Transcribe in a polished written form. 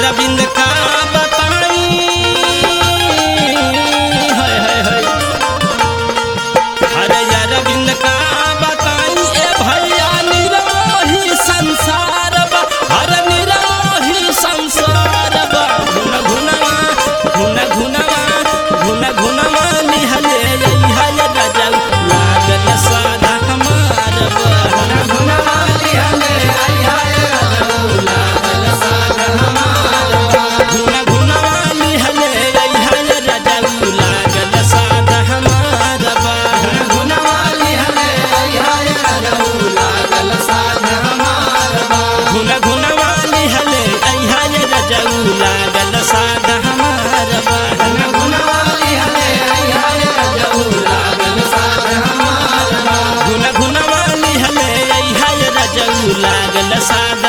अरविंद का बताई अरे अरविंद का बताई ए भैया निरमोही संसार बा हर निरमोही संसार बा घुन घुनवा निहले हल रजल लागल साधा हमार बा घुन घुनवा निहले हल रजल लागल साधा हमार बा घुन घुनवा निहले हल रजल लागल साधा हमार बा घुन घुनवा निहले हल रजल लागल साधा हमार बा घुन घुनवा निहले हल रजल लागल साधा हमार बा घुन घुनवा निहले हल रजल लागल साधा हमार बा घुन घुनवा निहले हल रजल लागल साधा